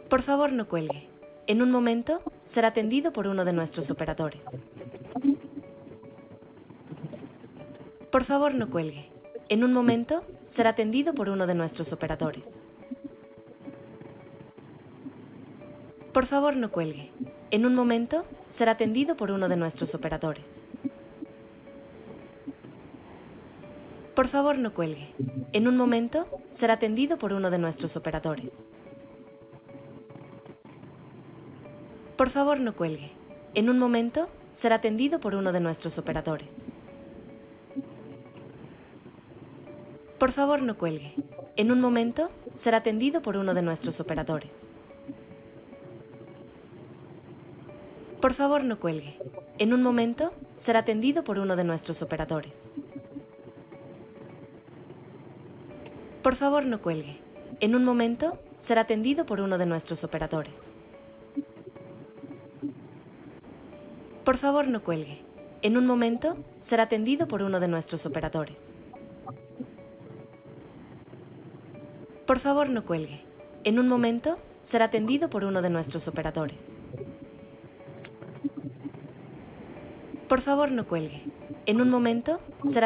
Por favor, no cuelgue. En un momento, será atendido por uno de nuestros operadores. Por favor, no cuelgue. En un momento, será atendido por uno de nuestros operadores. Por favor, no cuelgue. En un momento, será atendido por uno de nuestros operadores. Por favor, no cuelgue. En un momento, será atendido por uno de nuestros operadores. Por favor, no cuelgue. En un momento, será atendido por uno de nuestros operadores. Por favor, no cuelgue. En un momento, será atendido por uno de nuestros operadores. Por favor, no cuelgue. En un momento, será atendido por uno de nuestros operadores. Por favor, no cuelgue. En un momento, será atendido por uno de nuestros operadores. Por favor, no cuelgue. En un momento, será atendido por uno de nuestros operadores. Por favor, no cuelgue. En un momento, será atendido por uno de nuestros operadores. Por favor, no cuelgue. En un momento, será